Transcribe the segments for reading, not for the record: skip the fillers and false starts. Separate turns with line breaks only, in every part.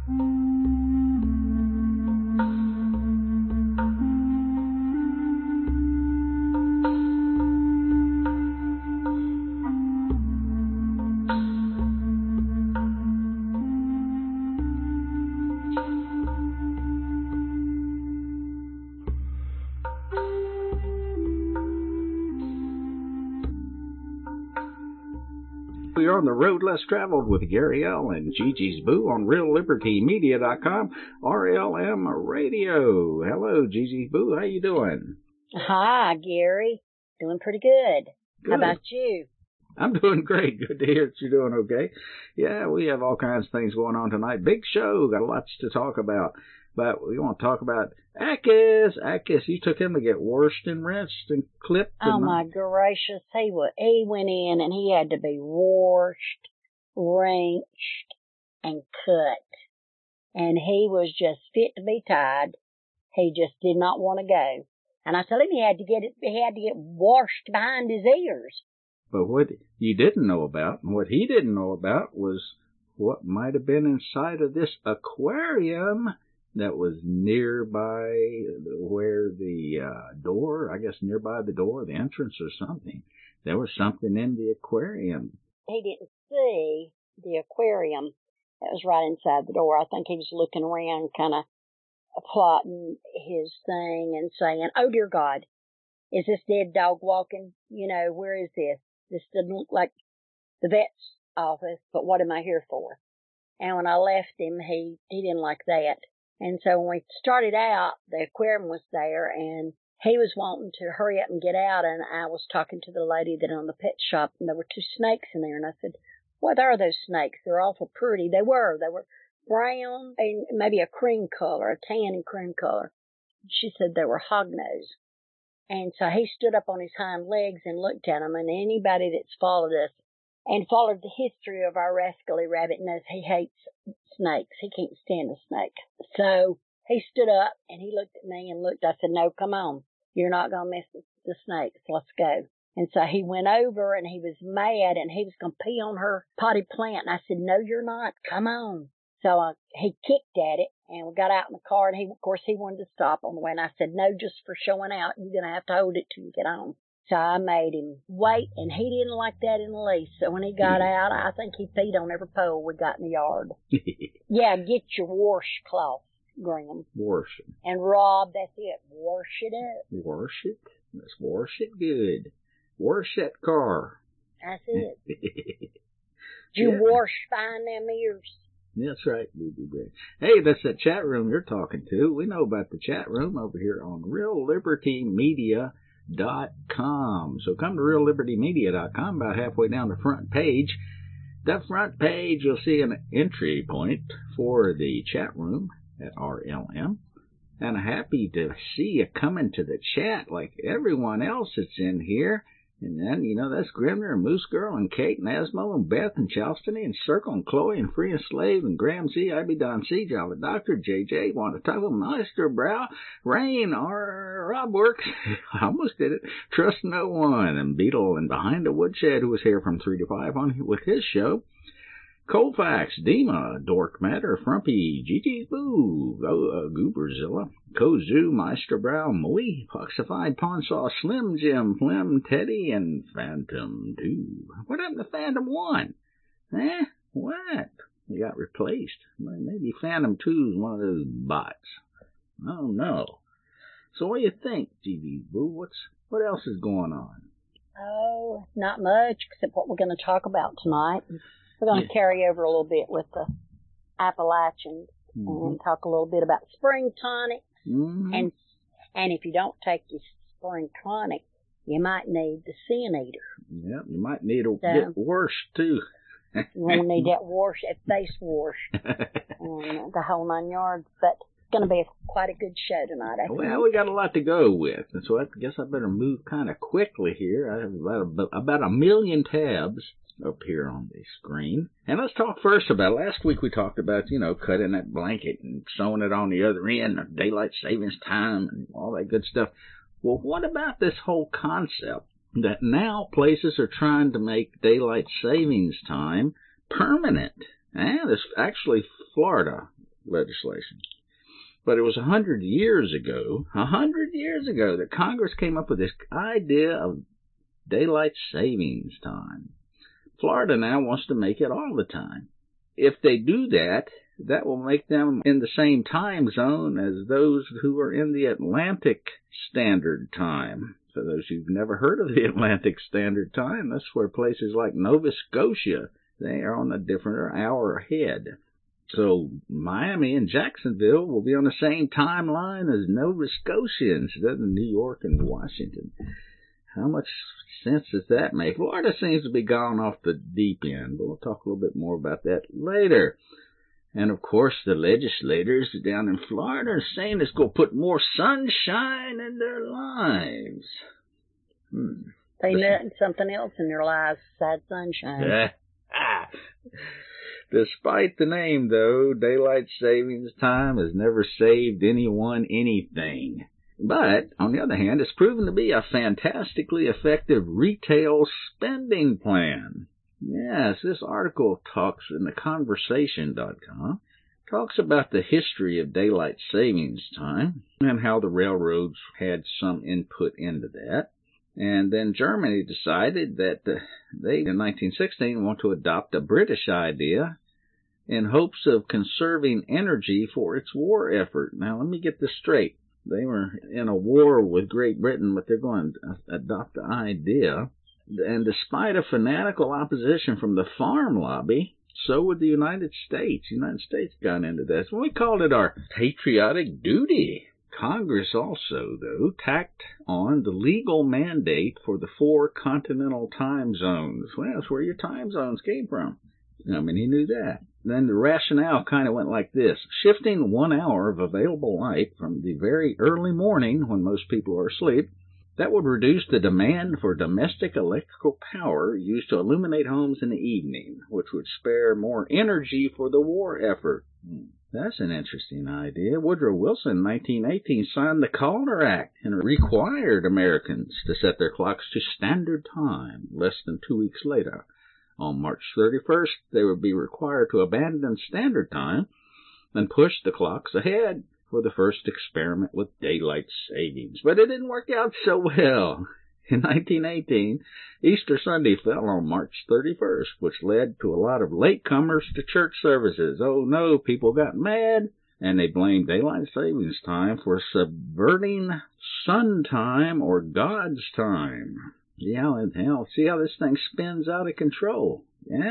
You're on the road less traveled with Gary L. and Gigi's Boo on RealLibertyMedia.com, RLM Radio. Hello, Gigi's Boo. How you doing?
Hi, Gary. Doing pretty good. How about you?
I'm doing great. Good to hear that you're doing okay. Yeah, we have all kinds of things going on tonight. Big show. Got lots to talk about. But we want to talk about Akis. Akis, you took him to get washed and rinsed and clipped.
Oh, my gracious. He went in and he had to be washed, rinsed, and cut. And he was just fit to be tied. He just did not want to go. And I told him he had to get washed behind his ears.
But what you didn't know about, and what he didn't know about, was what might have been inside of this aquarium that was nearby where the door, I guess nearby the door, the entrance or something. There was something in the aquarium.
He didn't see the aquarium that was right inside the door. I think he was looking around, kind of plotting his thing and saying, oh, dear God, is this dead dog walking? You know, where is this? This doesn't look like the vet's office, but what am I here for? And when I left him, he didn't like that. And so when we started out, the aquarium was there, and he was wanting to hurry up and get out, and I was talking to the lady that owned the pet shop, and there were 2 snakes in there, and I said, what are those snakes? They're awful pretty. They were brown and maybe a cream color, a tan and cream color. She said they were hognose. And so he stood up on his hind legs and looked at them, and anybody that's followed us and followed the history of our rascally rabbit knows he hates snakes. He can't stand a snake. So he stood up and he looked at me and looked. I said, no, come on. You're not going to mess with the snakes. Let's go. And so he went over and he was mad and he was going to pee on her potted plant. And I said, no, you're not. Come on. So he kicked at it and we got out in the car and of course he wanted to stop on the way. And I said, no, just for showing out, you're going to have to hold it till you get home. So I made him wait, and he didn't like that in the least. So when he got out, I think he peed on every pole we got in the yard. Yeah, get your washcloth, Graham.
Wash it.
And Rob, that's it. Wash it up.
Wash it. Let's wash it good. Wash that car.
That's it. Did you wash fine them ears?
That's right, BB. Hey, that's that chat room you're talking to. We know about the chat room over here on RealLibertyMedia.com. So come to RealLibertyMedia.com, about halfway down the front page. That front page, you'll see an entry point for the chat room at RLM. And I'm happy to see you coming to the chat like everyone else that's in here. And then, you know, that's Grimner and Moose Girl and Kate and Asmo and Beth and Charleston and Circle and Chloe and Free and Slave and Graham C, Ivy Don C, Java Doctor, JJ, Wanda Tuggle, Meister Brow, Rain, Rob Works, I almost did it, Trust No One, and Beetle and Behind the Woodshed, who was here from 3 to 5 on with his show. Colfax, Dima, Dork Matter, Frumpy, Gigi's Boo, Gooberzilla, Kozu, Meister Brow, Moe, Foxified, Pawnsaw, Slim Jim, Flim, Teddy, and Phantom 2. What happened to Phantom 1? What? He got replaced. Maybe Phantom 2 is one of those bots. Oh, no. So what do you think, Gigi's Boo? What else is going on?
Oh, not much, except what we're going to talk about tonight. We're going to carry over a little bit with the Appalachians and talk a little bit about spring tonics. And if you don't take your spring tonic, you might need the Sin Eater.
Yep, you might need to get washed, too.
You won't need that face wash, the whole 9 yards. But it's going to be quite a good show tonight, I think.
Well, we got a lot to go with, and so I guess I better move kind of quickly here. I have about 1 million tabs up here on the screen. And let's talk first about, last week we talked about, you know, cutting that blanket and sewing it on the other end, daylight savings time and all that good stuff. Well, what about this whole concept that now places are trying to make daylight savings time permanent? There's actually Florida legislation. But it was 100 years ago, that Congress came up with this idea of daylight savings time. Florida now wants to make it all the time. If they do that, that will make them in the same time zone as those who are in the Atlantic Standard Time. For those who've never heard of the Atlantic Standard Time, that's where places like Nova Scotia, they are on a different hour ahead. So Miami and Jacksonville will be on the same timeline as Nova Scotians, than New York and Washington. How much sense does that make? Florida seems to be gone off the deep end, but we'll talk a little bit more about that later. And, of course, the legislators down in Florida are saying it's going to put more sunshine in their lives.
They need something else in their lives besides sunshine.
Despite the name, though, daylight savings time has never saved anyone anything. But, on the other hand, it's proven to be a fantastically effective retail spending plan. Yes, this article talks in theconversation.com, talks about the history of daylight savings time and how the railroads had some input into that. And then Germany decided that they, in 1916, want to adopt a British idea in hopes of conserving energy for its war effort. Now, let me get this straight. They were in a war with Great Britain, but they're going to adopt the idea. And despite a fanatical opposition from the farm lobby, so would the United States. The United States got into this. We called it our patriotic duty. Congress also, though, tacked on the legal mandate for the 4 continental time zones. Well, that's where your time zones came from. I mean, he knew that. Then the rationale kind of went like this. Shifting 1 hour of available light from the very early morning when most people are asleep, that would reduce the demand for domestic electrical power used to illuminate homes in the evening, which would spare more energy for the war effort. That's an interesting idea. Woodrow Wilson, in 1918, signed the Calder Act and required Americans to set their clocks to standard time less than 2 weeks later. On March 31st, they would be required to abandon standard time and push the clocks ahead for the first experiment with daylight savings. But it didn't work out so well. In 1918, Easter Sunday fell on March 31st, which led to a lot of latecomers to church services. Oh no, people got mad, and they blamed daylight savings time for subverting sun time or God's time. Yeah, and hell, see how this thing spins out of control, yeah?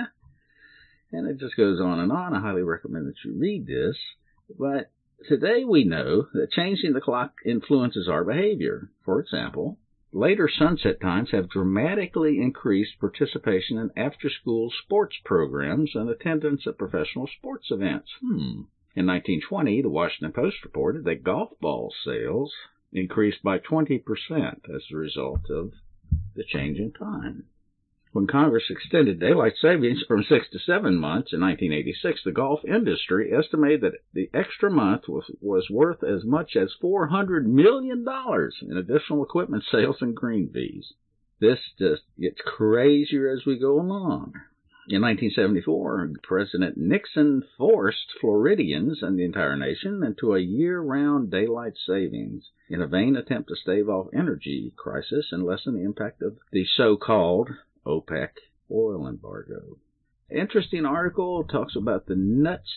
And it just goes on and on. I highly recommend that you read this. But today we know that changing the clock influences our behavior. For example, later sunset times have dramatically increased participation in after-school sports programs and attendance at professional sports events. In 1920, the Washington Post reported that golf ball sales increased by 20% as a result of the change in time. When Congress extended daylight savings from 6 to 7 months in 1986, the golf industry estimated that the extra month was worth as much as $400 million in additional equipment sales and green fees. This just gets crazier as we go along. In 1974, President Nixon forced Floridians and the entire nation into a year-round daylight savings in a vain attempt to stave off energy crisis and lessen the impact of the so-called OPEC oil embargo. Interesting article, talks about the nuts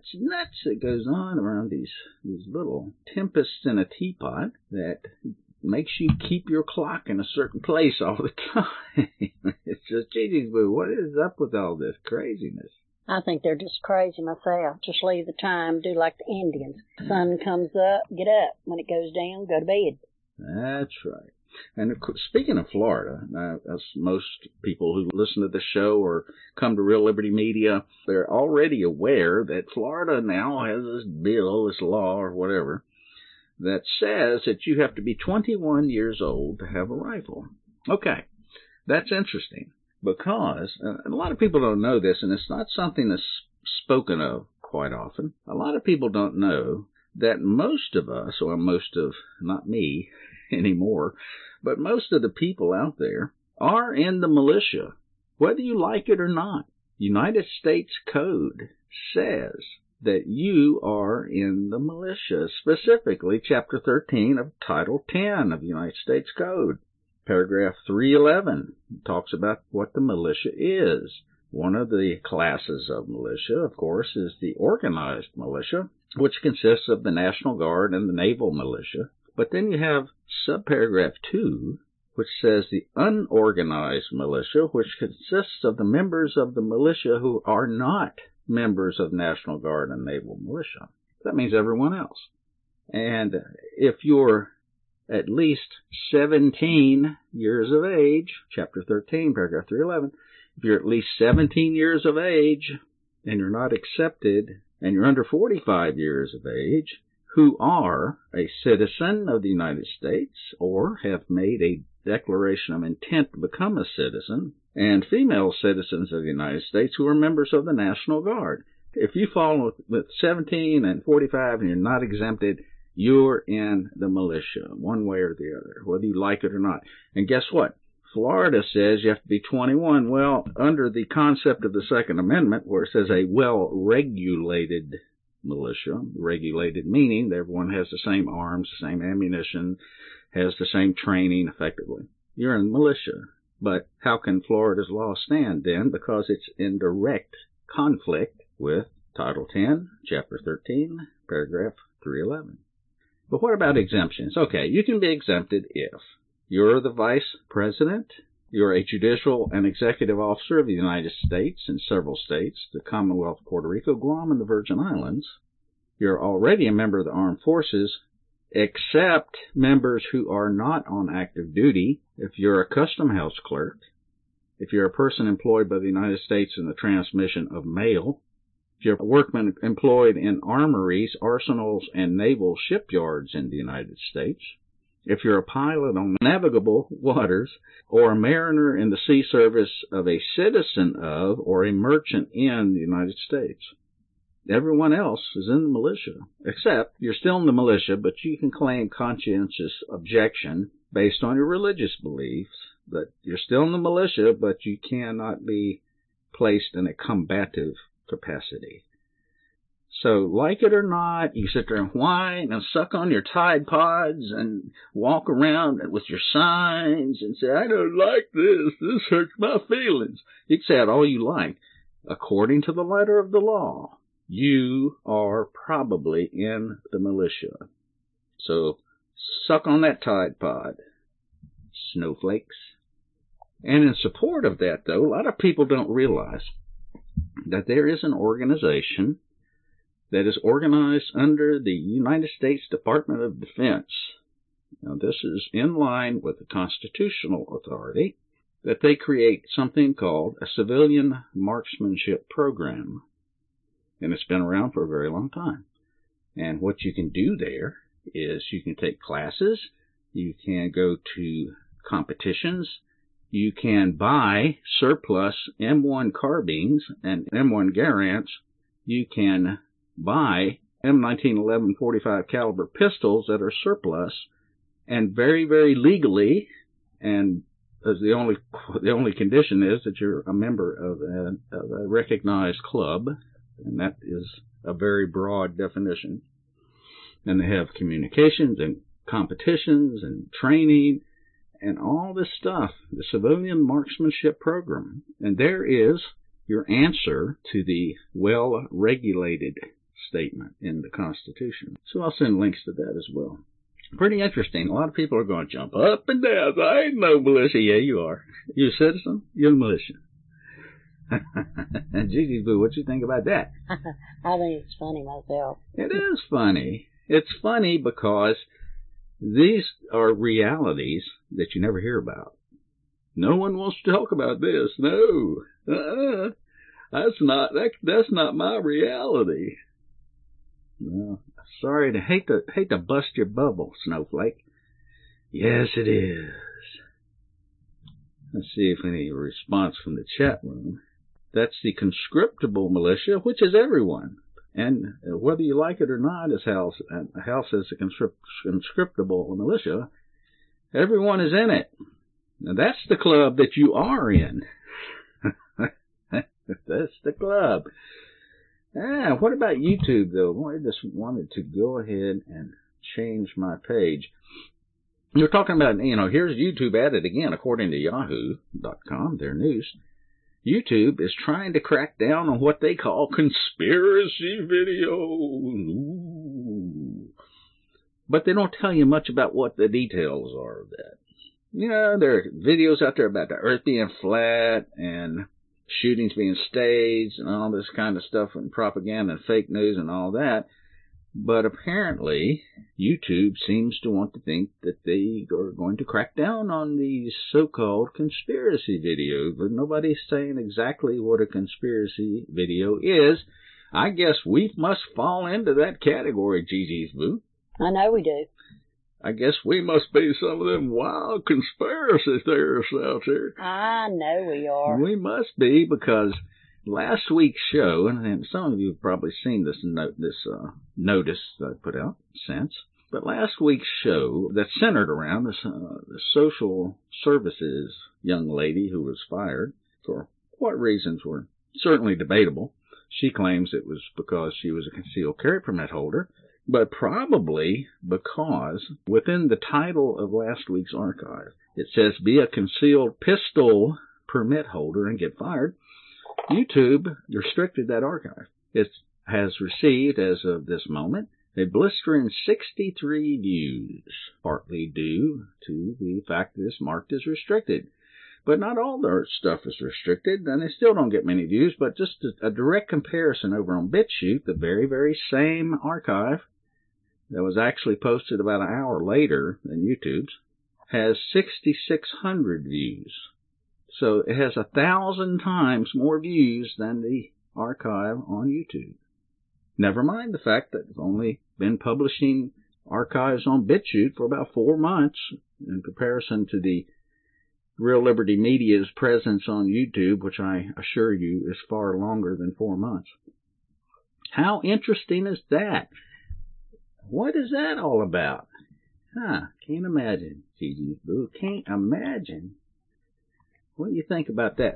that goes on around these little tempests in a teapot that makes you keep your clock in a certain place all the time. It's just, geez, what is up with all this craziness?
I think they're just crazy myself. Just leave the time, do like the Indians. Sun comes up, get up. When it goes down, go to bed.
That's right. And speaking of Florida, as most people who listen to the show or come to Real Liberty Media, they're already aware that Florida now has this bill, this law or whatever, that says that you have to be 21 years old to have a rifle. Okay, that's interesting because, and a lot of people don't know this, and it's not something that's spoken of quite often. A lot of people don't know that most of us, or not me anymore, but most of the people out there are in the militia, whether you like it or not. United States Code says that you are in the militia, specifically Chapter 13 of Title 10 of the United States Code. Paragraph 311 talks about what the militia is. One of the classes of militia, of course, is the organized militia, which consists of the National Guard and the Naval Militia. But then you have subparagraph 2, which says the unorganized militia, which consists of the members of the militia who are not members of National Guard and Naval Militia. That means everyone else. And if you're at least 17 years of age, Chapter 13, paragraph 311, if you're at least 17 years of age and you're not accepted and you're under 45 years of age, who are a citizen of the United States or have made a declaration of intent to become a citizen, and female citizens of the United States who are members of the National Guard. If you fall with 17 and 45 and you're not exempted, you're in the militia, one way or the other, whether you like it or not. And guess what? Florida says you have to be 21. Well, under the concept of the Second Amendment, where it says a well-regulated militia, regulated meaning that everyone has the same arms, the same ammunition, has the same training effectively. You're in militia. But how can Florida's law stand then? Because it's in direct conflict with Title 10, Chapter 13, paragraph 311. But what about exemptions? Okay, you can be exempted if you're the Vice President, you're a judicial and executive officer of the United States and several states, the Commonwealth of Puerto Rico, Guam, and the Virgin Islands. You're already a member of the armed forces, except members who are not on active duty. If you're a custom house clerk, if you're a person employed by the United States in the transmission of mail, if you're a workman employed in armories, arsenals, and naval shipyards in the United States, if you're a pilot on navigable waters, or a mariner in the sea service of a citizen of or a merchant in the United States. Everyone else is in the militia, except you're still in the militia, but you can claim conscientious objection based on your religious beliefs, that you're still in the militia, but you cannot be placed in a combative capacity. So, like it or not, you sit there and whine and suck on your Tide Pods and walk around with your signs and say, I don't like this hurts my feelings. You can say it all you like. According to the letter of the law, you are probably in the militia. So, suck on that Tide Pod, snowflakes. And in support of that, though, a lot of people don't realize that there is an organization that is organized under the United States Department of Defense. Now, this is in line with the constitutional authority that they create something called a civilian marksmanship program. And it's been around for a very long time. And what you can do there is you can take classes, you can go to competitions, you can buy surplus M1 carbines and M1 Garands, you can buy M1911 45 caliber pistols that are surplus, and very, very legally, and as the only condition is that you're a member of a recognized club, and that is a very broad definition. And they have communications and competitions and training and all this stuff, the civilian marksmanship program. And there is your answer to the well-regulated statement in the Constitution. So I'll send links to that as well. Pretty interesting. A lot of people are going to jump up and down. I ain't no militia. Yeah, you are. You're a citizen. You're a militia. And Gigi Boo, what you think about that?
I think it's funny myself.
It is funny. It's funny because these are realities that you never hear about. No one wants to talk about this. No. That's not my reality. No. Sorry to hate to bust your bubble, Snowflake. Yes, it is. Let's see if any response from the chat room. That's the conscriptable militia, which is everyone. And whether you like it or not, as Hal says, the conscriptable militia, everyone is in it. Now, that's the club that you are in. That's the club. What about YouTube, though? I just wanted to go ahead and change my page. You're talking about, here's YouTube at it again, according to Yahoo.com, their news. YouTube is trying to crack down on what they call conspiracy videos. Ooh. But they don't tell you much about what the details are of that. There are videos out there about the earth being flat and shootings being staged and all this kind of stuff and propaganda and fake news and all that. But apparently, YouTube seems to want to think that they are going to crack down on these so-called conspiracy videos. But nobody's saying exactly what a conspiracy video is. I guess we must fall into that category, Gigi's Boo.
I know we do.
I guess we must be some of them wild conspiracy theorists out there.
I know we are.
We must be, because last week's show, and some of you have probably seen this notice that I put out since, but last week's show that centered around the social services young lady who was fired, for what reasons were certainly debatable. She claims it was because she was a concealed carry permit holder, but probably because within the title of last week's archive, it says, "Be a concealed pistol permit holder and get fired." YouTube restricted that archive. It has received, as of this moment, a blistering 63 views, partly due to the fact that it's marked as restricted. But not all their stuff is restricted, and they still don't get many views, but just a direct comparison over on BitChute, the very, very same archive that was actually posted about an hour later than YouTube's, has 6,600 views. So it has 1,000 times more views than the archive on YouTube. Never mind the fact that it's only been publishing archives on BitChute for about 4 months in comparison to the Real Liberty Media's presence on YouTube, which I assure you is far longer than 4 months. How interesting is that? What is that all about? Can't imagine, Gigi Boo. Can't imagine. What do you think about that?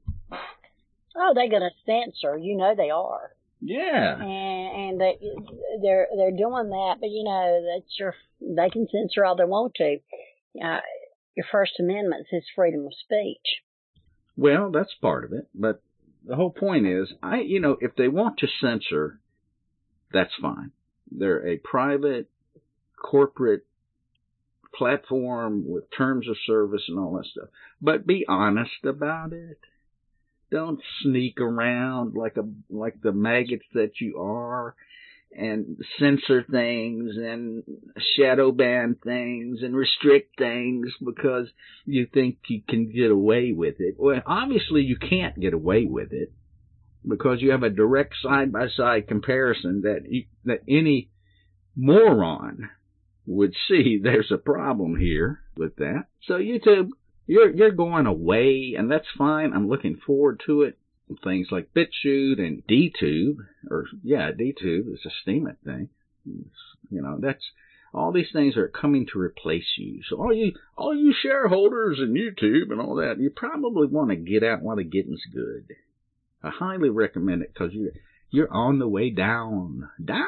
Oh, they're going to censor. You know they are.
Yeah.
And they're doing that, but they can censor all they want to. Your First Amendment is freedom of speech.
Well, that's part of it, but the whole point is, if they want to censor, that's fine. They're a private, corporate platform with terms of service and all that stuff. But be honest about it. Don't sneak around like the maggots that you are and censor things and shadow ban things and restrict things because you think you can get away with it. Well, obviously you can't get away with it because you have a direct side-by-side comparison that any moron would see there's a problem here with that. So YouTube, you're going away, and that's fine. I'm looking forward to it. Things like BitChute and DTube, DTube is a Steemit thing. That's all these things are coming to replace you. So all you shareholders in YouTube and all that, you probably want to get out while the getting's good. I highly recommend it because you're on the way down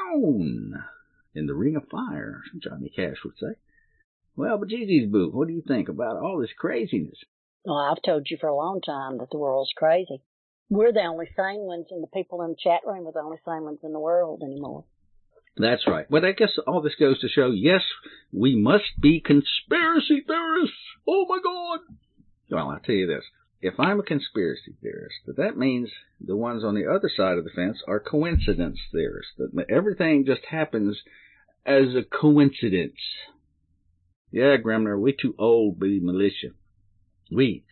in the ring of fire, Johnny Cash would say. Well, but Gigi's Boo, what do you think about all this craziness?
Well, I've told you for a long time that the world's crazy. We're the only sane ones, and the people in the chat room are the only sane ones in the world anymore.
That's right. But I guess all this goes to show, yes, we must be conspiracy theorists. Oh, my God. Well, I'll tell you this. If I'm a conspiracy theorist, that means the ones on the other side of the fence are coincidence theorists. That everything just happens as a coincidence. Yeah, Gremner, we too old to be militia. We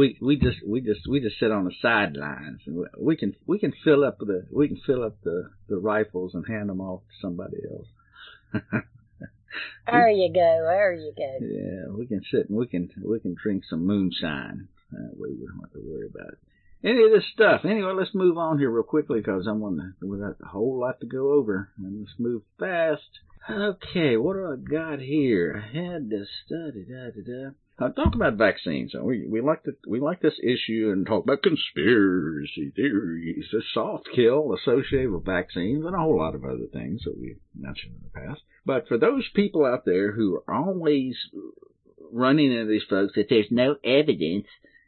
just sit on the sidelines, and we can fill up the rifles and hand them off to somebody else.
There you go.
Yeah, we can sit and we can drink some moonshine. That way we don't have to worry about any of this stuff. Anyway, let's move on here real quickly because we got a whole lot to go over, and let's move fast. Okay, what do I got here? I had to study. Talk about vaccines. We like this issue and talk about conspiracy theories, a soft kill associated with vaccines, and a whole lot of other things that we've mentioned in the past. But for those people out there who are always running into these folks that there's no evidence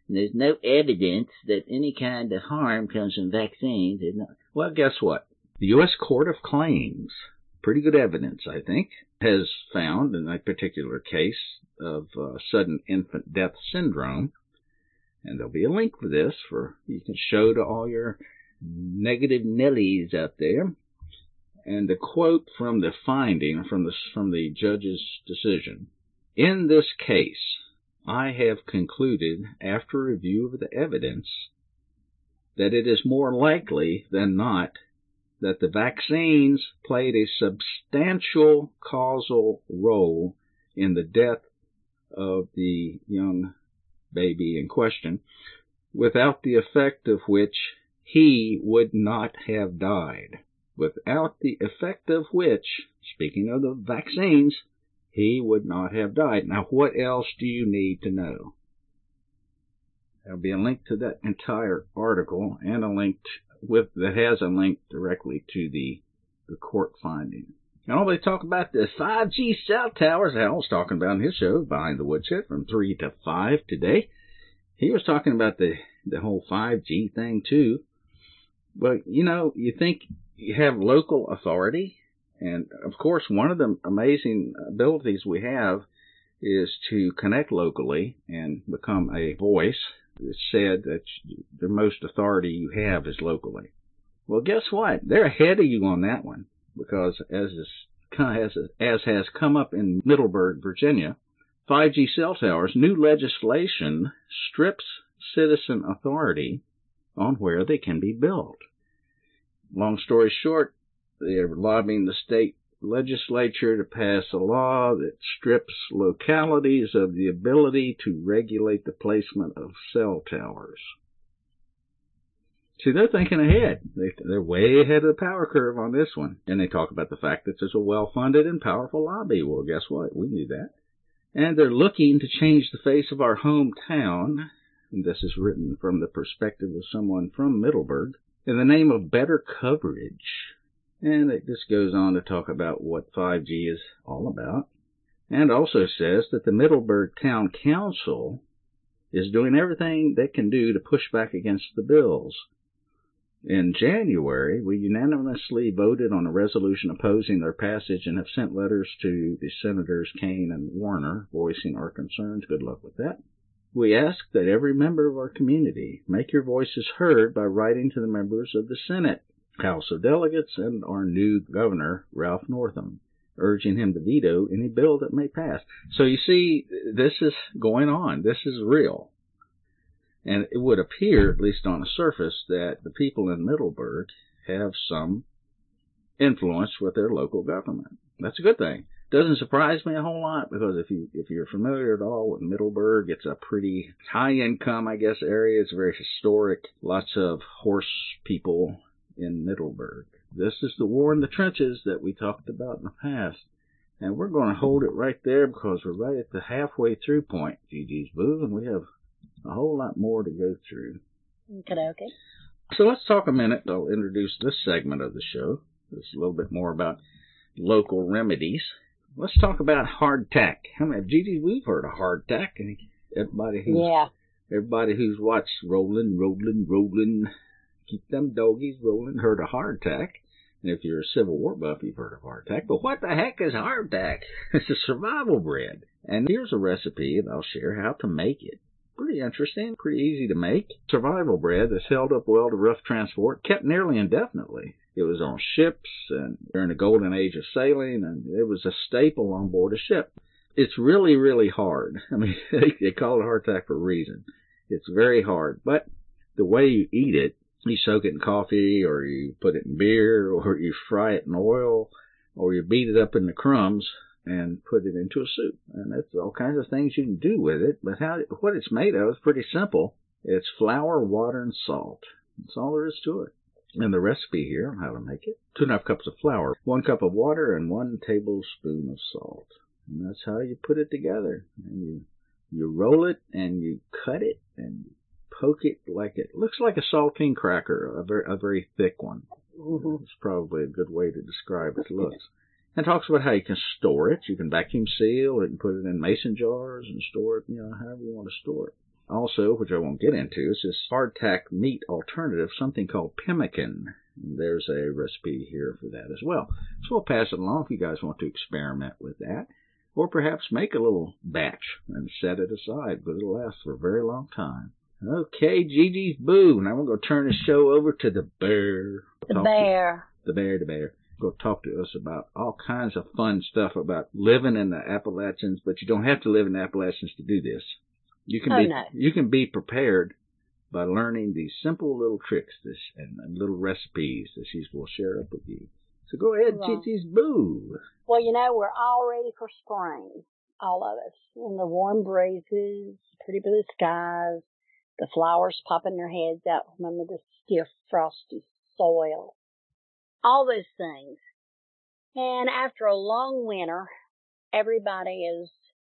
that any kind of harm comes from vaccines, well, guess what? The U.S. Court of Claims, pretty good evidence, I think, has found in a particular case of sudden infant death syndrome, and there'll be a link for this for you can show to all your negative Nellies out there. And the quote from the finding from the judge's decision: "In this case, I have concluded, after review of the evidence, that it is more likely than not that the vaccines played a substantial causal role in the death of the young baby in question, without the effect of which he would not have died. Without the effect of which, speaking of the vaccines, he would not have died." Now, what else do you need to know? There'll be a link to that entire article and a link that has a link directly to the court finding. And they talk about the 5G cell towers Al was talking about in his show, Behind the Woodshed, from 3 to 5 today. He was talking about the whole 5G thing, too. But, you think you have local authority. And, of course, one of the amazing abilities we have is to connect locally and become a voice. It's said that the most authority you have is locally. Well, guess what? They're ahead of you on that one. Because as has come up in Middleburg, Virginia, 5G cell towers, new legislation strips citizen authority on where they can be built. Long story short, they're lobbying the state legislature to pass a law that strips localities of the ability to regulate the placement of cell towers. See, they're thinking ahead. They're way ahead of the power curve on this one. And they talk about the fact that there's a well-funded and powerful lobby. Well, guess what? We knew that. And they're looking to change the face of our hometown, and this is written from the perspective of someone from Middleburg, in the name of better coverage. And it just goes on to talk about what 5G is all about. And also says that the Middleburg Town Council is doing everything they can do to push back against the bills. In January, we unanimously voted on a resolution opposing their passage and have sent letters to the Senators Kane and Warner voicing our concerns. Good luck with that. We ask that every member of our community make your voices heard by writing to the members of the Senate, House of Delegates, and our new governor, Ralph Northam, urging him to veto any bill that may pass. So you see, this is going on. This is real. And it would appear, at least on the surface, that the people in Middleburg have some influence with their local government. That's a good thing. Doesn't surprise me a whole lot, because if you're familiar at all with Middleburg, it's a pretty high income, I guess, area. It's very historic. Lots of horse people in Middleburg. This is the war in the trenches that we talked about in the past. And we're going to hold it right there because we're right at the halfway through point, Gigi's Boo, and we have a whole lot more to go through.
Okay.
So let's talk a minute. I'll introduce this segment of the show. It's a little bit more about local remedies. Let's talk about hardtack. How many of Gigi's Boo's heard of hardtack? And everybody who's watched Rolling, Keep Them Doggies Rolling heard of hardtack. And if you're a Civil War buff, you've heard of hardtack. But what the heck is hardtack? It's a survival bread. And here's a recipe, and I'll share how to make it. Pretty interesting, pretty easy to make. Survival bread that's held up well to rough transport, kept nearly indefinitely. It was on ships and during the golden age of sailing, and it was a staple on board a ship. It's really, really hard. I mean, they call it hardtack for a reason. It's very hard. But the way you eat it, you soak it in coffee, or you put it in beer, or you fry it in oil, or you beat it up in the crumbs and put it into a soup. And that's all kinds of things you can do with it. But what it's made of is pretty simple. It's flour, water, and salt. That's all there is to it. And the recipe here on how to make it: 2.5 cups of flour, 1 cup of water, and 1 tablespoon of salt. And that's how you put it together. And you You roll it and you cut it and poke it like it looks like a saltine cracker, a very thick one.
Mm-hmm.
It's probably a good way to describe its looks. And talks about how you can store it. You can vacuum seal it and put it in mason jars and store it, however you want to store it. Also, which I won't get into, is this hardtack meat alternative, something called pemmican. There's a recipe here for that as well. So we'll pass it along if you guys want to experiment with that. Or perhaps make a little batch and set it aside, but it'll last for a very long time. Okay, Gigi's Boo. Now we're going to turn the show over to the bear.
The bear.
The bear. Go talk to us about all kinds of fun stuff about living in the Appalachians, but you don't have to live in the Appalachians to do this. You can be prepared by learning these simple little tricks and little recipes that she will share up with you. So go ahead, Gigi's Boo.
Well, we're all ready for spring, all of us. And the warm breezes, pretty blue skies, the flowers popping their heads out from under the stiff, frosty soil. All those things. And after a long winter, everybody is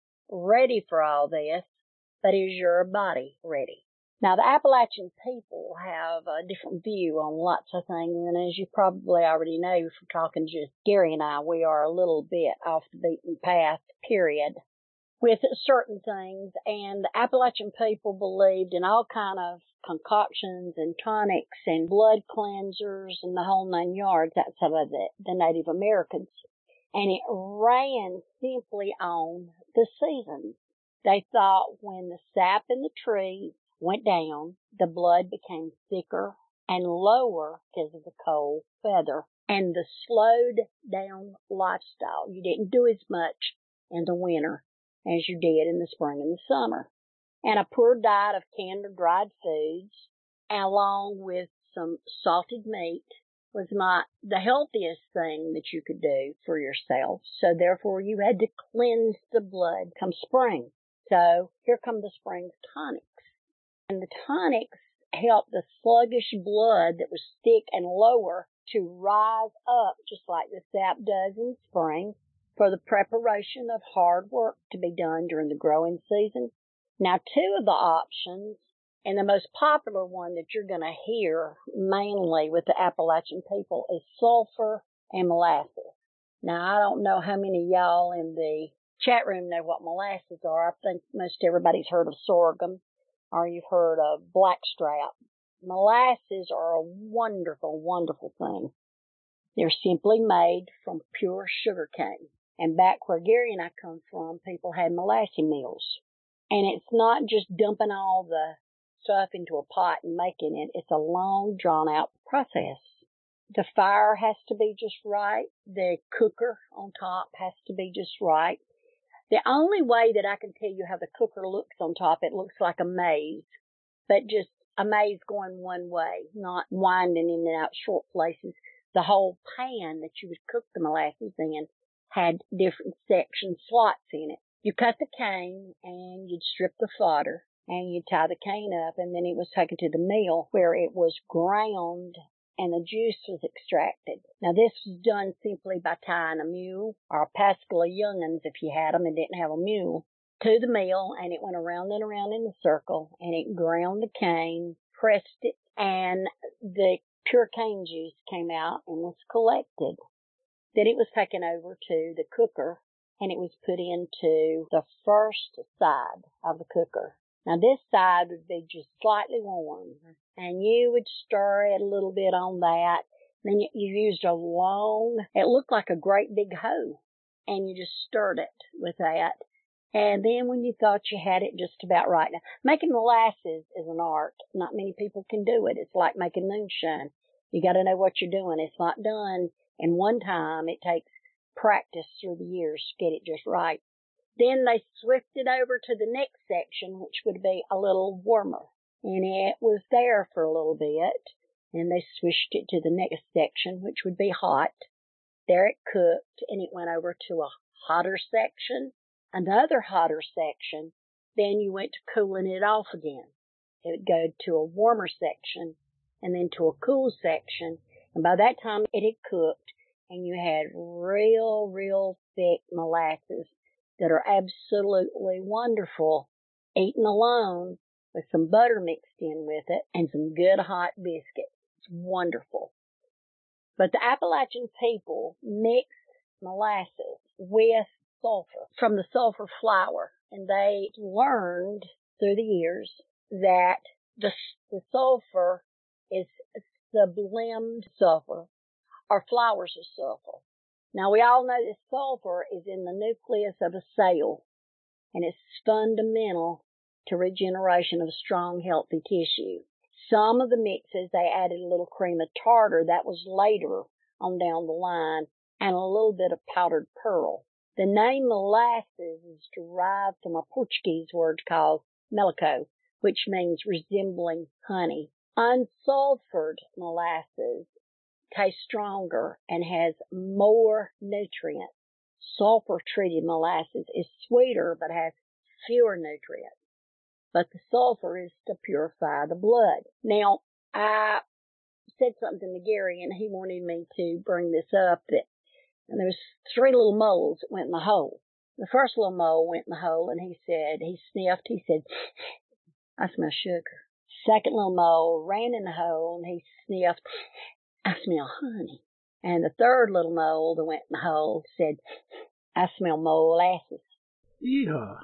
ready for all this, but is your body ready? Now, the Appalachian people have a different view on lots of things, and as you probably already know from talking to just Gary and I, we are a little bit off the beaten path, period, with certain things, and the Appalachian people believed in all kind of concoctions and tonics and blood cleansers and the whole 9 yards outside of the Native Americans. And it ran simply on the seasons. They thought when the sap in the trees went down, the blood became thicker and lower because of the cold weather and the slowed down lifestyle. You didn't do as much in the winter as you did in the spring and the summer. And a poor diet of canned or dried foods, along with some salted meat, was not the healthiest thing that you could do for yourself. So therefore you had to cleanse the blood come spring. So here come the spring tonics. And the tonics help the sluggish blood that was thick and lower to rise up just like the sap does in spring for the preparation of hard work to be done during the growing season. Now, 2 of the options, and the most popular one that you're going to hear mainly with the Appalachian people, is sulfur and molasses. Now, I don't know how many of y'all in the chat room know what molasses are. I think most everybody's heard of sorghum, or you've heard of blackstrap. Molasses are a wonderful, wonderful thing. They're simply made from pure sugar cane. And back where Gary and I come from, people had molasses meals. And it's not just dumping all the stuff into a pot and making it. It's a long, drawn-out process. The fire has to be just right. The cooker on top has to be just right. The only way that I can tell you how the cooker looks on top, it looks like a maze, but just a maze going one way, not winding in and out short places. The whole pan that you would cook the molasses in had different section slots in it. You cut the cane and you'd strip the fodder and you'd tie the cane up, and then it was taken to the mill where it was ground and the juice was extracted. Now, this was done simply by tying a mule or a pascal of young'uns if you had them and didn't have a mule to the mill, and it went around and around in a circle, and it ground the cane, pressed it, and the pure cane juice came out and was collected. Then it was taken over to the cooker, and it was put into the first side of the cooker. Now, this side would be just slightly warm, and you would stir it a little bit on that. Then you used a long, it looked like a great big hoe, and you just stirred it with that. And then when you thought you had it just about right. Now, making molasses is an art. Not many people can do it. It's like making moonshine. You got to know what you're doing. It's not done in one time. It takes practice through the years to get it just right. Then they switched over to the next section, which would be a little warmer. And it was there for a little bit. And they switched it to the next section, which would be hot. There it cooked, and it went over to a hotter section, another hotter section. Then you went to cooling it off again. It would go to a warmer section, and then to a cool section. And by that time, it had cooked, and you had real thick molasses that are absolutely wonderful eaten alone with some butter mixed in with it and some good hot biscuits. It's wonderful. But the Appalachian people mixed molasses with sulfur from the sulfur flour, and they learned through the years that the sulfur is sublimed sulfur or flowers of sulfur. Now we all know that sulfur is in the nucleus of a cell, and it's fundamental to regeneration of strong, healthy tissue. Some of the mixes, they added a little cream of tartar. That was later on down the line, and a little bit of powdered pearl. The name molasses is derived from a Portuguese word called melaco, which means resembling honey. Unsulfured molasses tastes stronger and has more nutrients. Sulfur-treated molasses is sweeter but has fewer nutrients. But the sulfur is to purify the blood. Now, I said something to Gary, and he wanted me to bring this up, and there was 3 little moles that went in the hole. The first little mole went in the hole, and he sniffed, he said, I smell sugar. Second little mole ran in the hole, and he sniffed, I smell honey. And the third little mole that went in the hole said, I smell molasses.
Yeah.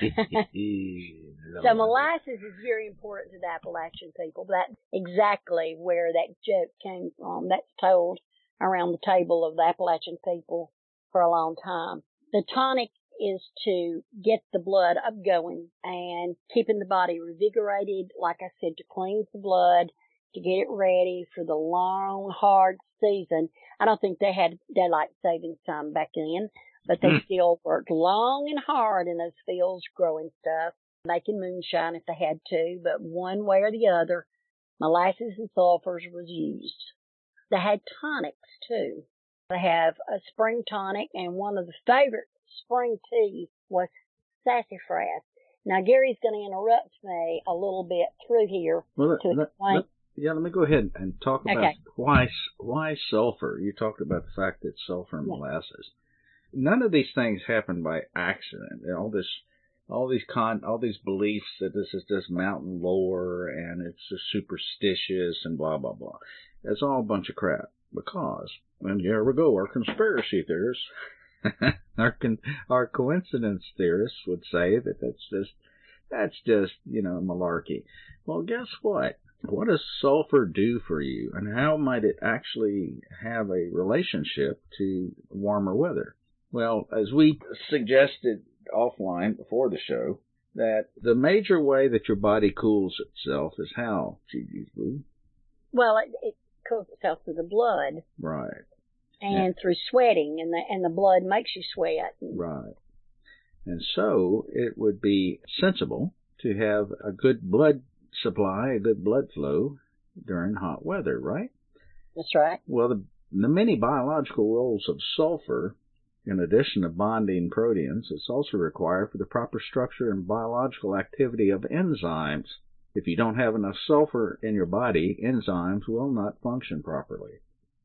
So molasses is very important to the Appalachian people. That's exactly where that joke came from. That's told around the table of the Appalachian people for a long time. The tonic is to get the blood up going and keeping the body revigorated, like I said, to cleanse the blood, to get it ready for the long, hard season. I don't think they had daylight savings time back then, but they still worked long and hard in those fields growing stuff, making moonshine if they had to, but one way or the other, molasses and sulfurs was used. They had tonics too. They have a spring tonic, and one of the favorite spring teas was sassafras. Now, Gary's going to interrupt me a little bit through here to explain.
Let me go ahead and talk about why sulfur. You talked about the fact that sulfur and molasses. None of these things happen by accident. All these beliefs that this is just mountain lore and it's just superstitious and blah blah blah. That's all a bunch of crap. Because, and here we go, our conspiracy theorists, our coincidence theorists would say that that's just malarkey. Well, guess what? What does sulfur do for you, and how might it actually have a relationship to warmer weather? Well, as we suggested offline before the show, that the major way that your body cools itself is how, Gigi's Blue?
Well, it cools itself through the blood.
Right.
And through sweating, and the blood makes you sweat.
Right. And so it would be sensible to have a good blood supply, a good blood flow during hot weather, right?
That's right.
Well, the many biological roles of sulfur, in addition to bonding proteins, it's also required for the proper structure and biological activity of enzymes. If you don't have enough sulfur in your body, enzymes will not function properly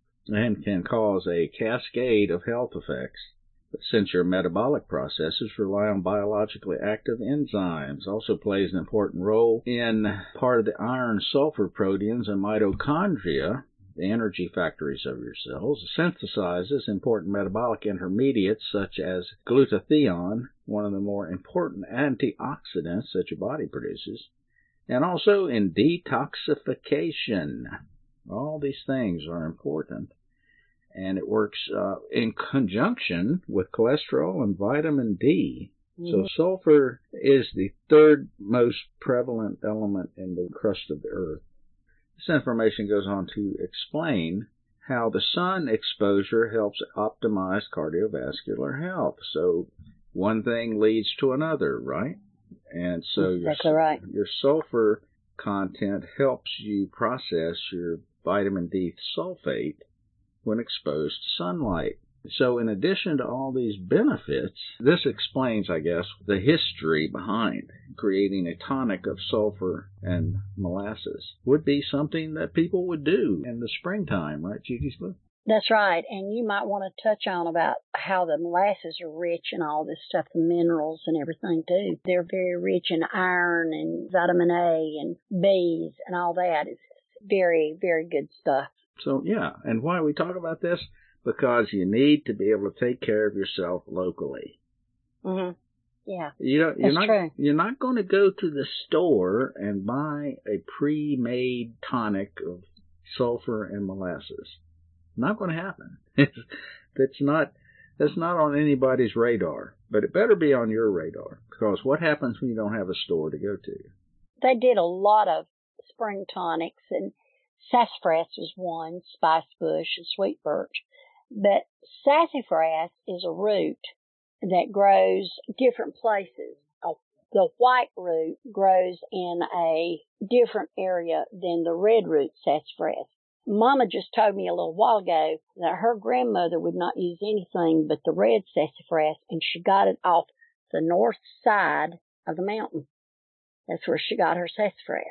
and can cause a cascade of health effects. But since your metabolic processes rely on biologically active enzymes, also plays an important role in part of the iron-sulfur proteins and mitochondria, the energy factories of your cells, synthesizes important metabolic intermediates such as glutathione, one of the more important antioxidants that your body produces, and also in detoxification. All these things are important. And it works in conjunction with cholesterol and vitamin D. Mm-hmm. So sulfur is the third most prevalent element in the crust of the earth. This information goes on to explain how the sun exposure helps optimize cardiovascular health. So one thing leads to another, right? And so your sulfur content helps you process your vitamin D sulfate when exposed to sunlight. So in addition to all these benefits, this explains, I guess, the history behind creating a tonic of sulfur and molasses. Would be something that people would do in the springtime, right, Gigi's Blue?
That's right. And you might want to touch on about how the molasses are rich in all this stuff, the minerals and everything too. They're very rich in iron and vitamin A and B's and all that. It's very, very good stuff.
So, yeah. And why we talk about this? Because you need to be able to take care of yourself locally.
Mm-hmm. Yeah.
You're not going to go to the store and buy a pre-made tonic of sulfur and molasses. Not going to happen. That's not on anybody's radar, but it better be on your radar, because what happens when you don't have a store to go to?
They did a lot of spring tonics, and sassafras was one, spice bush and sweet birch. But sassafras is a root that grows different places. The white root grows in a different area than the red root sassafras. Mama just told me a little while ago that her grandmother would not use anything but the red sassafras, and she got it off the north side of the mountain. That's where she got her sassafras.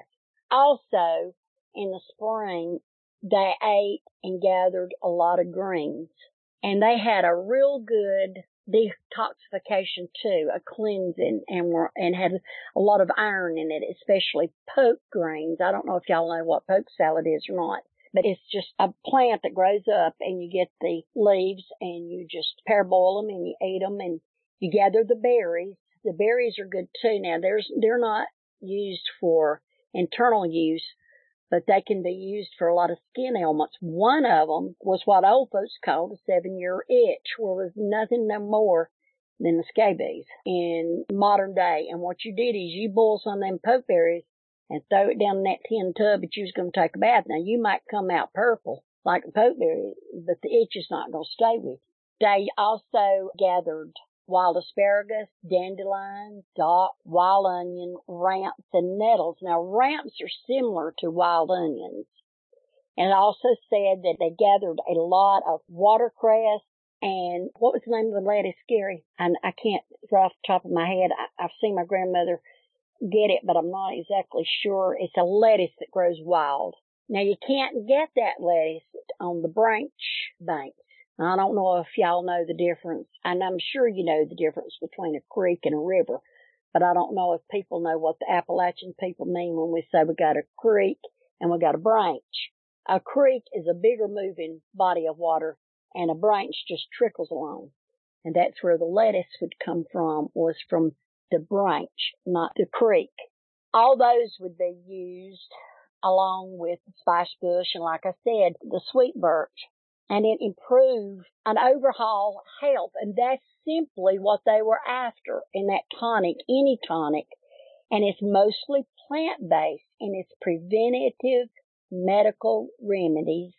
Also, in the spring, they ate and gathered a lot of greens. And they had a real good detoxification too, a cleansing, and had a lot of iron in it, especially poke greens. I don't know if y'all know what poke salad is or not, but it's just a plant that grows up, and you get the leaves and you just parboil them and you eat them, and you gather the berries. The berries are good too. Now they're not used for internal use, but they can be used for a lot of skin ailments. One of them was what old folks called a 7-year itch, where it was nothing no more than the scabies in modern day. And what you did is you boil some of them pokeberries and throw it down in that tin tub that you was going to take a bath. Now, you might come out purple like a pokeberry, but the itch is not going to stay with you. They also gathered wild asparagus, dandelions, dock, wild onion, ramps, and nettles. Now, ramps are similar to wild onions. And it also said that they gathered a lot of watercress and what was the name of the lettuce, Gary? And I can't, right off the top of my head. I've seen my grandmother get it, but I'm not exactly sure. It's a lettuce that grows wild. Now, you can't get that lettuce on the branch banks. I don't know if y'all know the difference, and I'm sure you know the difference between a creek and a river, but I don't know if people know what the Appalachian people mean when we say we got a creek and we got a branch. A creek is a bigger moving body of water, and a branch just trickles along. And that's where the lettuce would come from, was from the branch, not the creek. All those would be used along with the spice bush and, like I said, the sweet birch. And it improved and overhaul health. And that's simply what they were after in that tonic, any tonic. And it's mostly plant-based, and it's preventative medical remedies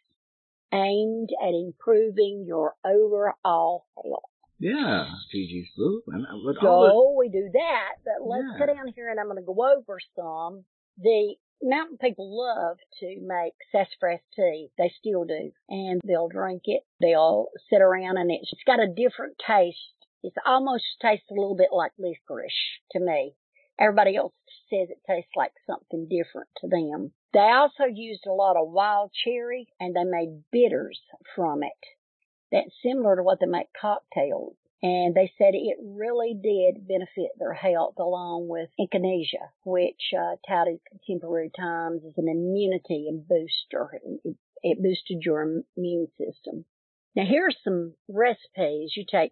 aimed at improving your overall health.
Yeah, Gigi's Blue.
So we do that, but let's sit down here and I'm going to go over some. The mountain people love to make sassafras tea. They still do. And they'll drink it. They'll sit around, and it's got a different taste. It almost tastes a little bit like licorice to me. Everybody else says it tastes like something different to them. They also used a lot of wild cherry, and they made bitters from it. That's similar to what they make cocktails. And they said it really did benefit their health, along with echinacea, which touted contemporary times as an immunity and booster. It boosted your immune system. Now, here's some recipes. You take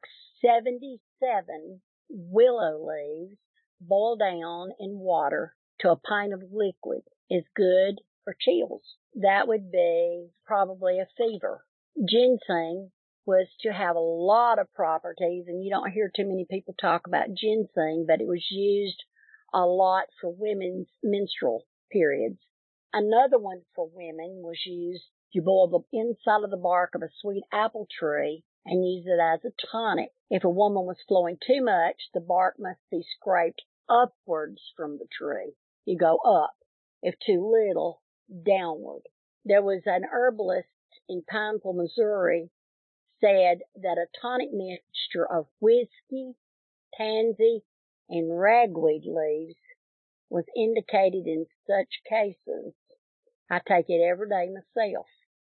77 willow leaves, boil down in water to a pint of liquid. Is good for chills. That would be probably a fever. Ginseng was to have a lot of properties, and you don't hear too many people talk about ginseng, but it was used a lot for women's menstrual periods. Another one for women was used, you boil the inside of the bark of a sweet apple tree and use it as a tonic. If a woman was flowing too much, the bark must be scraped upwards from the tree. You go up. If too little, downward. There was an herbalist in Pineville, Missouri, said that a tonic mixture of whiskey, tansy, and ragweed leaves was indicated in such cases. I take it every day myself.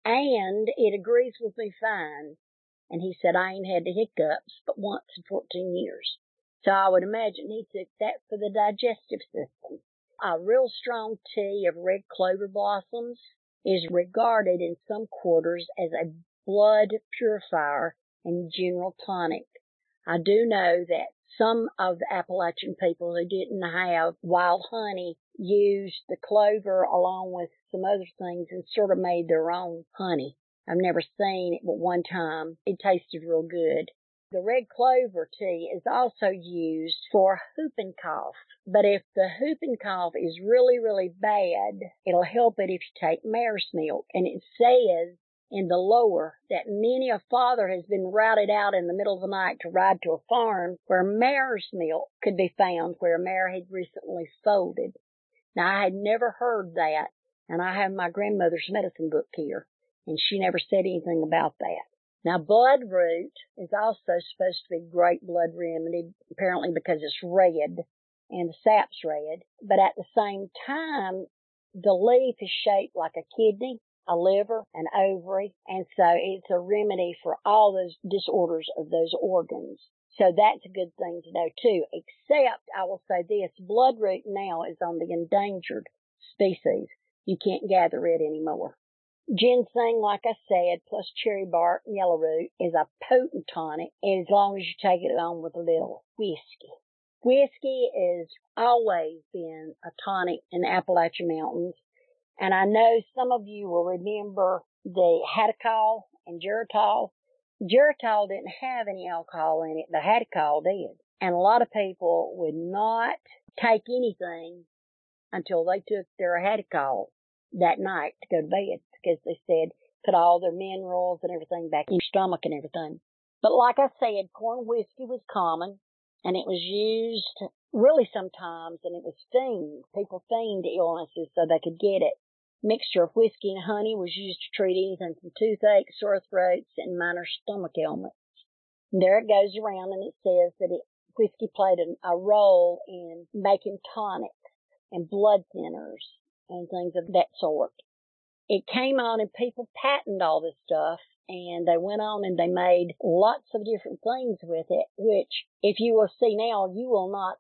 and it agrees with me fine. And he said, I ain't had the hiccups but once in 14 years. So I would imagine he took that for the digestive system. A real strong tea of red clover blossoms is regarded in some quarters as a blood purifier and general tonic. I do know that some of the Appalachian people who didn't have wild honey used the clover along with some other things and sort of made their own honey. I've never seen it but one time. It tasted real good. The red clover tea is also used for whooping cough. But if the whooping cough is really, really bad, it'll help it if you take mare's milk. And it says in the lore that many a father has been routed out in the middle of the night to ride to a farm where mare's milk could be found, where a mare had recently foaled. Now, I had never heard that, and I have my grandmother's medicine book here, and she never said anything about that. Now, bloodroot is also supposed to be great blood remedy, apparently because it's red, and the sap's red. But at the same time, the leaf is shaped like a kidney, a liver, an ovary, and so it's a remedy for all those disorders of those organs. So that's a good thing to know too, except I will say this, bloodroot now is on the endangered species. You can't gather it anymore. Ginseng, like I said, plus cherry bark and yellow root is a potent tonic, and as long as you take it along with a little whiskey. Whiskey has always been a tonic in the Appalachian Mountains, and I know some of you will remember the Hadacol and Geritol. Geritol didn't have any alcohol in it, but Hadacol did. And a lot of people would not take anything until they took their Hadacol that night to go to bed, because they said put all their minerals and everything back in your stomach and everything. But like I said, corn whiskey was common, and it was used really sometimes, and it was fiend. People feigned illnesses so they could get it. Mixture of whiskey and honey was used to treat anything from toothache, sore throats, and minor stomach ailments. And there it goes around, and it says that whiskey played a role in making tonics and blood thinners and things of that sort. It came on and people patented all this stuff, and they went on and they made lots of different things with it, which if you will see now, you will not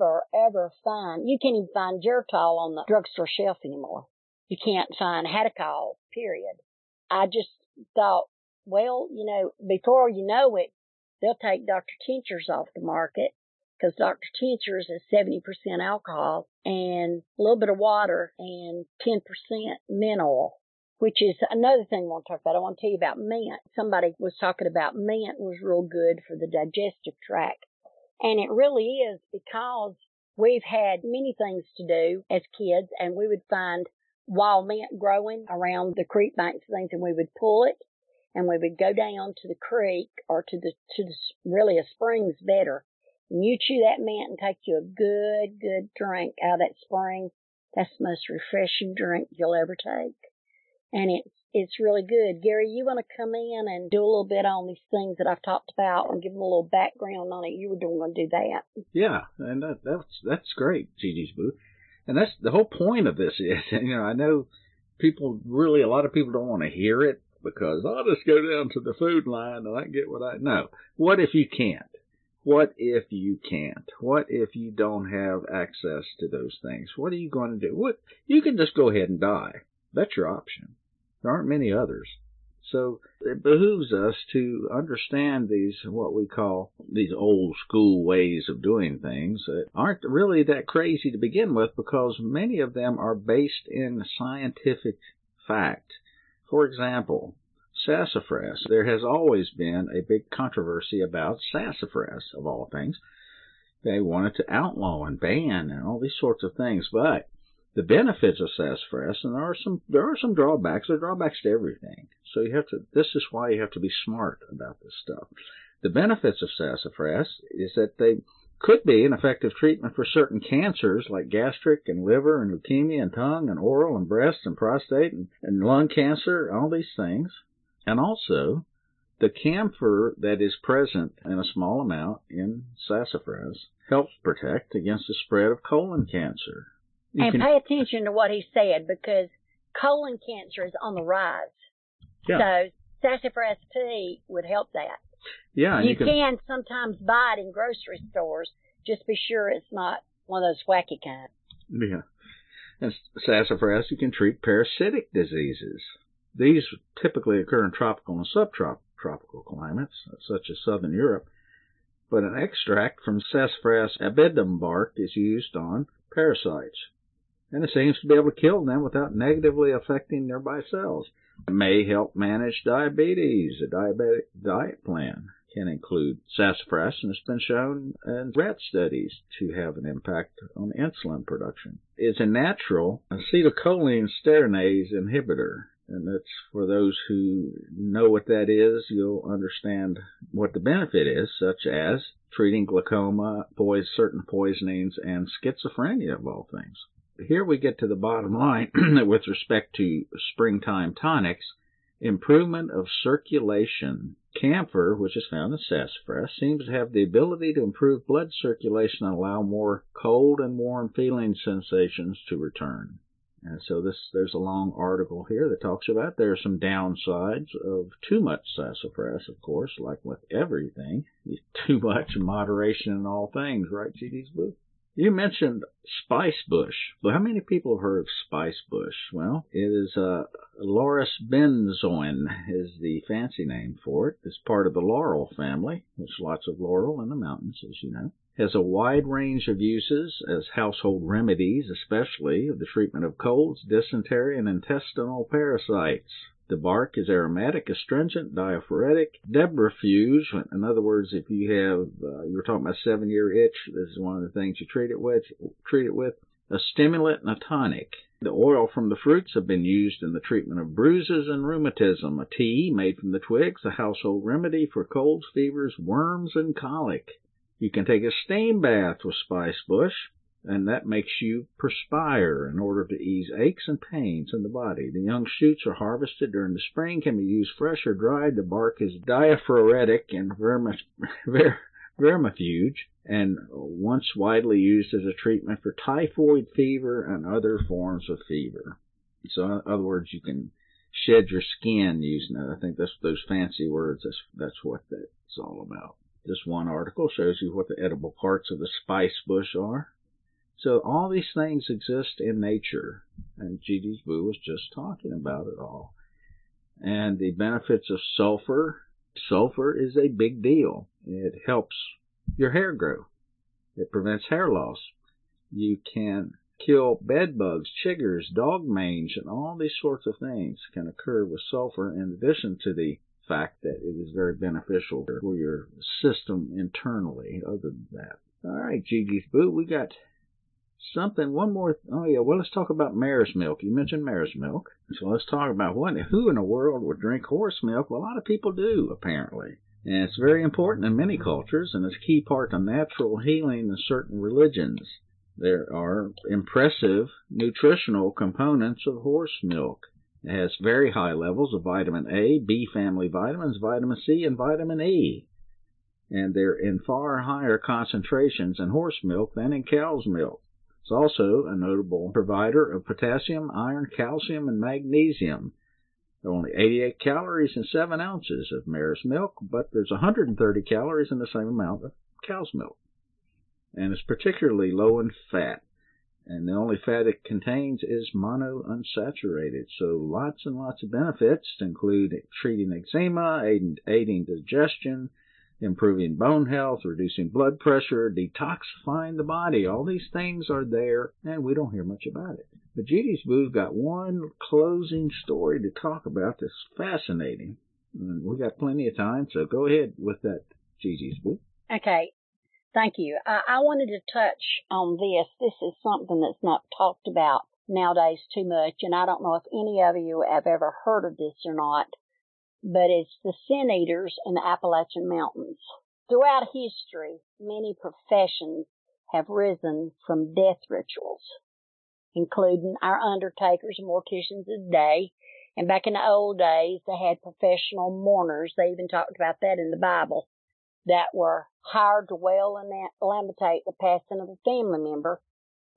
ever find. You can't even find Geritol on the drugstore shelf anymore. You can't find Hadacol, period. I just thought, well, before you know it, they'll take Dr. Tinctures off the market, because Dr. Tinctures is 70% alcohol and a little bit of water and 10% mint oil, which is another thing I want to talk about. I want to tell you about mint. Somebody was talking about mint was real good for the digestive tract. And it really is, because we've had many things to do as kids, and we would find wild mint growing around the creek banks and things, and we would pull it, and we would go down to the creek or to the really a spring's better. And you chew that mint and take you a good drink out of that spring. That's the most refreshing drink you'll ever take. And it's really good. Gary, you want to come in and do a little bit on these things that I've talked about and give them a little background on it? You were going to do that.
Yeah, and that's great, Gigi's Booth. And that's the whole point of this is, I know a lot of people don't want to hear it, because I'll just go down to the food line and I can get what I know. What if you can't? What if you can't? What if you don't have access to those things? What are you going to do? You can just go ahead and die. That's your option. There aren't many others. So it behooves us to understand these, what we call these old school ways of doing things that aren't really that crazy to begin with, because many of them are based in scientific fact. For example, sassafras. There has always been a big controversy about sassafras, of all things. They wanted to outlaw and ban and all these sorts of things, but the benefits of sassafras, and there are some drawbacks. There are drawbacks to everything. So this is why you have to be smart about this stuff. The benefits of sassafras is that they could be an effective treatment for certain cancers like gastric and liver and leukemia and tongue and oral and breast and prostate and lung cancer, all these things. And also, the camphor that is present in a small amount in sassafras helps protect against the spread of colon cancer.
Pay attention to what he said, because colon cancer is on the rise. So sassafras tea would help that.
Yeah.
You can sometimes buy it in grocery stores. Just be sure it's not one of those wacky kinds.
Yeah. And sassafras, you can treat parasitic diseases. These typically occur in tropical and subtropical climates, such as southern Europe. But an extract from sassafras abedum bark is used on parasites, and it seems to be able to kill them without negatively affecting nearby cells. It may help manage diabetes. A diabetic diet plan can include sassafras, and it's been shown in rat studies to have an impact on insulin production. It's a natural acetylcholine sterinase inhibitor, and that's for those who know what that is. You'll understand what the benefit is, such as treating glaucoma, certain poisonings, and schizophrenia, of all things. Here we get to the bottom line with respect to springtime tonics. Improvement of circulation. Camphor, which is found in sassafras, seems to have the ability to improve blood circulation and allow more cold and warm feeling sensations to return. And so there's a long article here that talks about there are some downsides of too much sassafras, of course, like with everything. Too much moderation in all things, right, G.D.'s book? You mentioned spice bush. Well, how many people have heard of spice bush? Well, it is Laurus benzoin is the fancy name for it. It's part of the laurel family. There's lots of laurel in the mountains, as you know. Has a wide range of uses as household remedies, especially of the treatment of colds, dysentery, and intestinal parasites. The bark is aromatic, astringent, diaphoretic, debrifuge. In other words, if you have, you were talking about 7-year itch, this is one of the things you treat it with. A stimulant and a tonic. The oil from the fruits have been used in the treatment of bruises and rheumatism. A tea made from the twigs, a household remedy for colds, fevers, worms, and colic. You can take a steam bath with spice bush, and that makes you perspire in order to ease aches and pains in the body. The young shoots are harvested during the spring, can be used fresh or dried. The bark is diaphoretic and vermifuge, and once widely used as a treatment for typhoid fever and other forms of fever. So in other words, you can shed your skin using it. I think that's those fancy words. That's what that's all about. This one article shows you what the edible parts of the spice bush are. So all these things exist in nature, and G.D. Boo was just talking about it all. And the benefits of sulfur. Sulfur is a big deal. It helps your hair grow. It prevents hair loss. You can kill bed bugs, chiggers, dog mange, and all these sorts of things can occur with sulfur, in addition to the fact that it is very beneficial for your system internally. Other than that. All right, G.D. Boo, we got one more. Oh, yeah. Well, let's talk about mare's milk. You mentioned mare's milk. So let's talk about who in the world would drink horse milk? Well, a lot of people do, apparently. And it's very important in many cultures, and it's a key part of natural healing in certain religions. There are impressive nutritional components of horse milk. It has very high levels of vitamin A, B family vitamins, vitamin C, and vitamin E. And they're in far higher concentrations in horse milk than in cow's milk. It's also a notable provider of potassium, iron, calcium, and magnesium. There are only 88 calories in 7 ounces of mare's milk, but there's 130 calories in the same amount of cow's milk. And it's particularly low in fat. And the only fat it contains is monounsaturated. So lots and lots of benefits include treating eczema, aiding digestion, improving bone health, reducing blood pressure, detoxifying the body. All these things are there, and we don't hear much about it. But G.D.'s Boo's got one closing story to talk about that's fascinating. And we got plenty of time, so go ahead with that, G.D.'s Boo.
Okay. Thank you. I wanted to touch on this. This is something that's not talked about nowadays too much, and I don't know if any of you have ever heard of this or not, but it's the sin eaters in the Appalachian Mountains. Throughout history, many professions have risen from death rituals, including our undertakers and morticians today. And back in the old days, they had professional mourners. They even talked about that in the Bible, that were hired to wail and lamentate the passing of a family member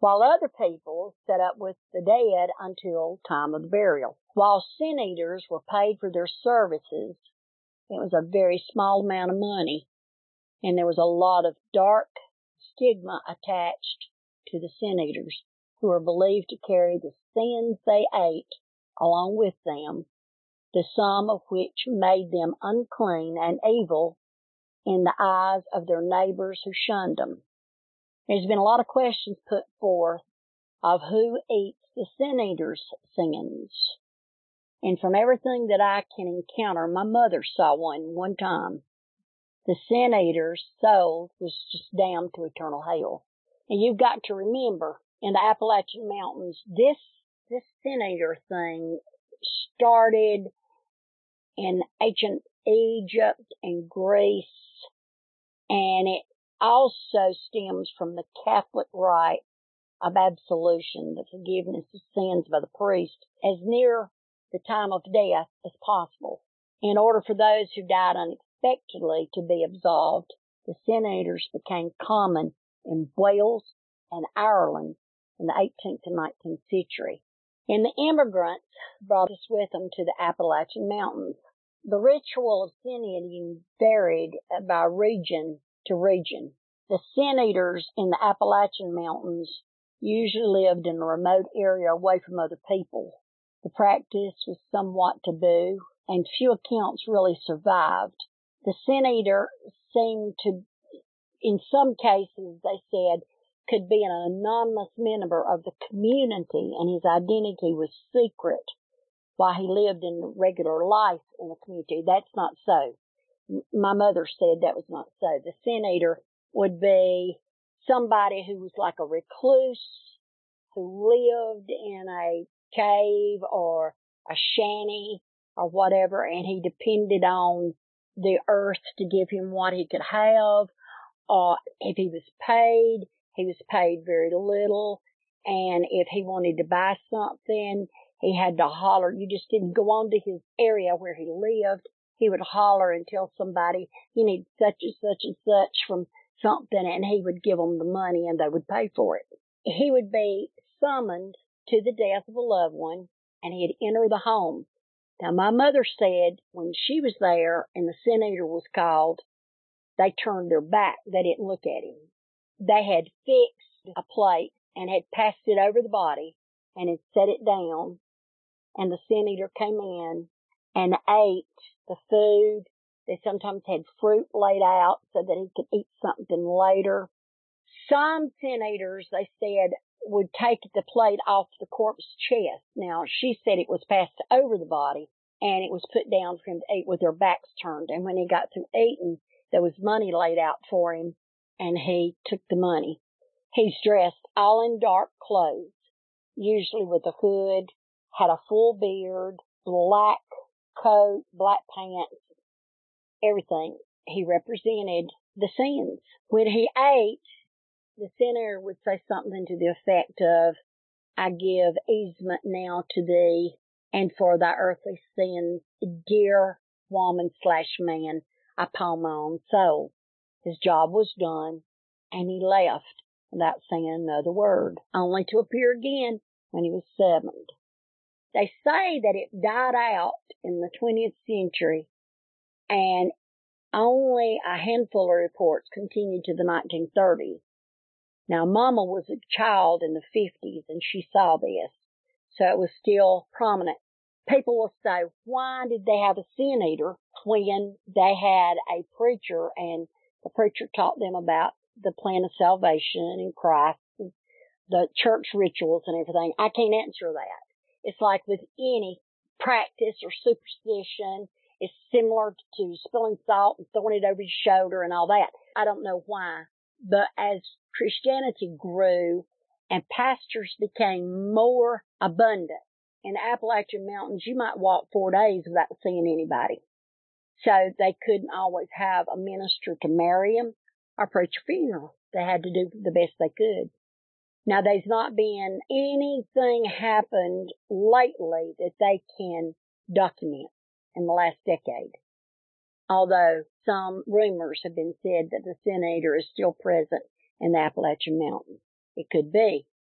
while other people set up with the dead until time of the burial. While sin eaters were paid for their services, it was a very small amount of money, and there was a lot of dark stigma attached to the sin eaters, who were believed to carry the sins they ate along with them, the sum of which made them unclean and evil in the eyes of their neighbors who shunned them. There's been a lot of questions put forth of who eats the sin eaters' sins. And from everything that I can encounter, my mother saw one time. The sin eater's soul was just damned to eternal hell. And you've got to remember, in the Appalachian Mountains, this sin eater thing started in ancient Egypt and Greece, and it also stems from the Catholic rite of absolution, the forgiveness of sins by the priest, as near the time of death as possible. In order for those who died unexpectedly to be absolved, the sin eaters became common in Wales and Ireland in the 18th and 19th century. And the immigrants brought us with them to the Appalachian Mountains. The ritual of sin eating varied by region to region. The sin eaters in the Appalachian Mountains usually lived in a remote area away from other people. The practice was somewhat taboo, and few accounts really survived. The sin eater seemed to, in some cases, they said, could be an anonymous member of the community, and his identity was secret while he lived in regular life in the community. That's not so. My mother said that was not so. The sin eater would be somebody who was like a recluse, who lived in a cave or a shanty or whatever, and he depended on the earth to give him what he could have, or if he was paid very little, and if he wanted to buy something, he had to holler. You just didn't go on to his area where he lived. He would holler and tell somebody he needed such and such and such from something, and he would give them the money and they would pay for it. He would be summoned to the death of a loved one, and he'd enter the home. Now, my mother said when she was there and the sin eater was called, they turned their back. They didn't look at him. They had fixed a plate and had passed it over the body and had set it down, and the sin eater came in and ate the food. They sometimes had fruit laid out so that he could eat something later. Some sin eaters, they said, would take the plate off the corpse's chest. Now, she said it was passed over the body, and it was put down for him to eat with their backs turned. And when he got through eating, there was money laid out for him, and he took the money. He's dressed all in dark clothes, usually with a hood, had a full beard, black coat, black pants, everything. He represented the sins. When he ate, the sinner would say something to the effect of, I give easement now to thee, and for thy earthly sins, dear woman/man, I pawn my own soul. His job was done, and he left without saying another word, only to appear again when he was summoned. They say that it died out in the 20th century, and only a handful of reports continued to the 1930s. Now, Mama was a child in the 50s, and she saw this, so it was still prominent. People will say, why did they have a sin eater when they had a preacher, and the preacher taught them about the plan of salvation in Christ, and the church rituals and everything? I can't answer that. It's like with any practice or superstition. It's similar to spilling salt and throwing it over your shoulder and all that. I don't know why. But as Christianity grew and pastors became more abundant, in the Appalachian Mountains, you might walk 4 days without seeing anybody. So they couldn't always have a minister to marry them or preach a funeral. They had to do the best they could. Now, there's not been anything happened lately that they can document in the last decade, although some rumors have been said that the sin eater is still present in the Appalachian Mountains. It could be.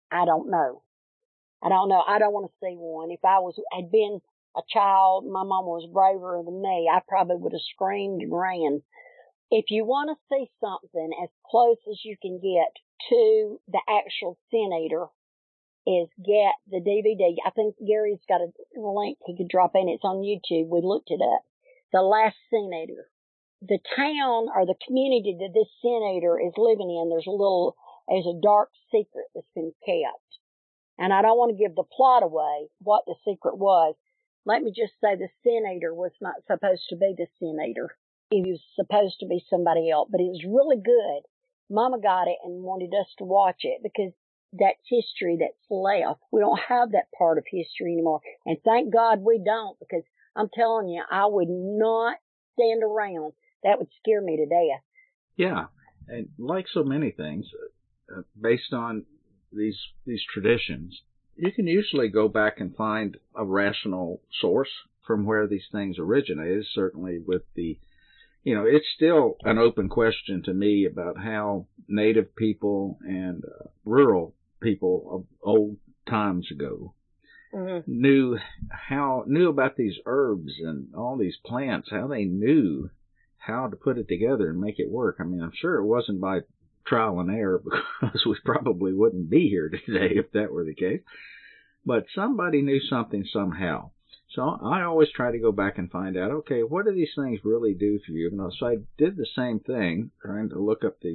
I don't know. I don't know. I don't want to see one. If I had been a child, my mama was braver than me, I probably would have screamed and ran. If you want to see something as close as you can get to the actual Sin Eater, is get the DVD. I think Gary's got a link he could drop in. It's on YouTube. We looked it up. The Last Sin Eater. The town or the community that this Sin Eater is living in, there's a dark secret that's been kept. And I don't want to give the plot away, what the secret was. Let me just say the Sin Eater was not supposed to be the Sin Eater. He was supposed to be somebody else, but it was really good. Mama got it and wanted us to watch it because that's history that's left. We don't have that part of history anymore. And thank God we don't, because I'm telling you, I would not stand around. That would scare me to death.
Yeah. And like so many things, based on these traditions, you can usually go back and find a rational source from where these things originated. Certainly with the, it's still an open question to me about how native people and rural people of old times ago knew about these herbs and all these plants, how they knew how to put it together and make it work. I mean, I'm sure it wasn't by trial and error, because we probably wouldn't be here today if that were the case. But somebody knew something somehow. So I always try to go back and find out, okay, what do these things really do for you? So I did the same thing, trying to look up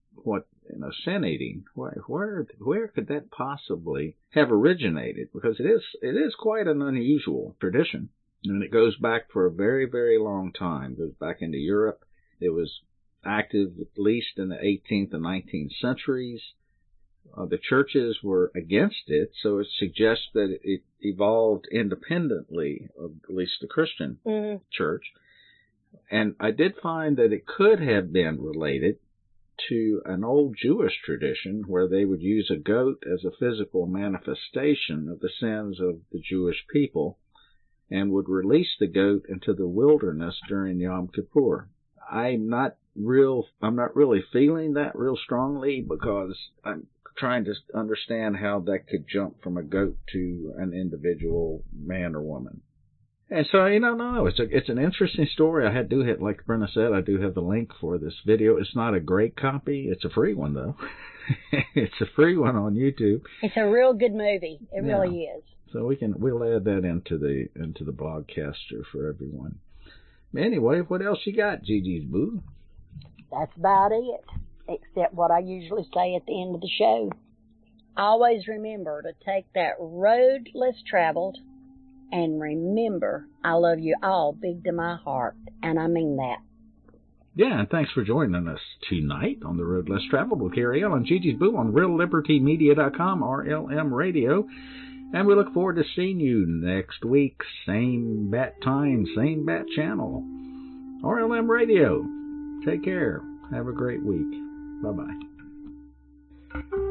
sin eating. Where could that possibly have originated? Because it is quite an unusual tradition, and it goes back for a very, very long time. It goes back into Europe. It was active at least in the 18th and 19th centuries. The churches were against it, so it suggests that it evolved independently of at least the Christian church. And I did find that it could have been related to an old Jewish tradition where they would use a goat as a physical manifestation of the sins of the Jewish people and would release the goat into the wilderness during Yom Kippur. I'm not really feeling that real strongly, because I'm trying to understand how that could jump from a goat to an individual man or woman. And so, no, it's an interesting story. Like Brenda said, I do have the link for this video. It's not a great copy. It's a free one, though. It's a free one on YouTube.
It's a real good movie. It really is. So
we'll add that into the blogcaster for everyone. Anyway, what else you got, Gigi's Boo?
That's about it, except what I usually say at the end of the show. Always remember to take that road less traveled, and remember, I love you all big to my heart, and I mean that.
Yeah, and thanks for joining us tonight on The Road Less Traveled with Carrie L and Gigi's Boo on RealLibertyMedia.com, RLM Radio. And we look forward to seeing you next week. Same bat time, same bat channel. RLM Radio. Take care. Have a great week. Bye-bye.